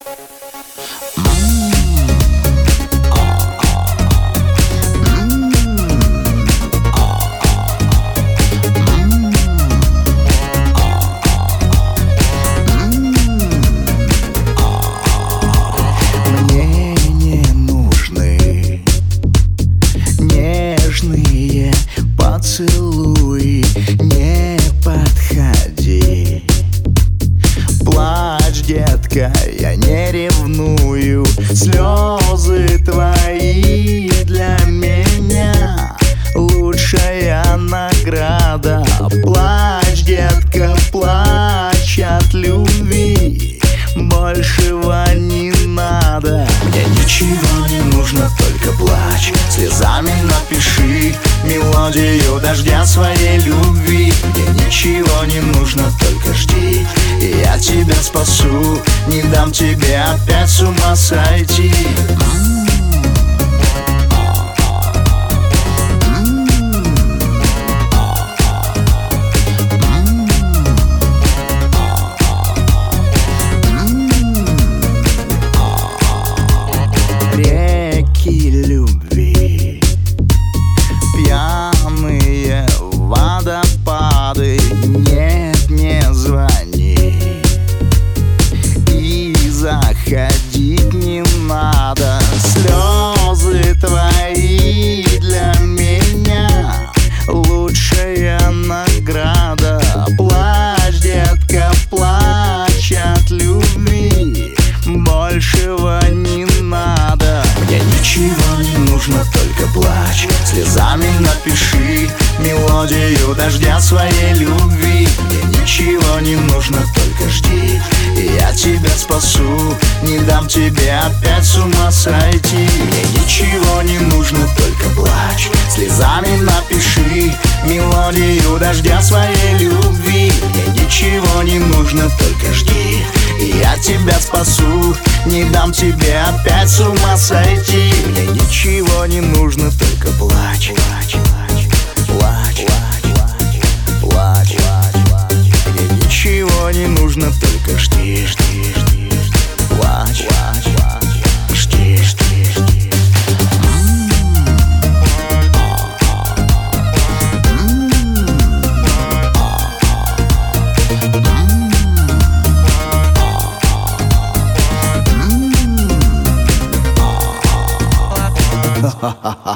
Мне не нужны нежные поцелуи, не подходи. Плачь, детка, я не ревную. Слезы твои для меня лучшая награда. Плачь, детка, плачь от любви, большего не надо. Мне ничего не нужно, только плачь. Слезами напиши мелодию дождя своей любви. Мне ничего не нужно, только жди, и я тебя спасу. Не дам тебе опять с ума сойти. Реки любви, пьяные водопады. Нет, не звони и заходить не надо. Слезы твои для меня лучшая награда. Плачь, детка, плачь от любви, большего не надо. Мне ничего не нужно, только плачь. Слезами напиши мелодию дождя своей любви. Мне ничего не нужно, только жди, и я тебя спасу. Не дам тебе опять с ума сойти. Мне ничего не нужно, только плачь. Слезами напиши мелодию дождя своей любви. Мне ничего не нужно, только жди, и я тебя спасу. Не дам тебе опять с ума сойти. Мне ничего не нужно, только плачь. Плачь, плачь, мне ничего не нужно, только жди. Плачь, жди. Ha ha ha.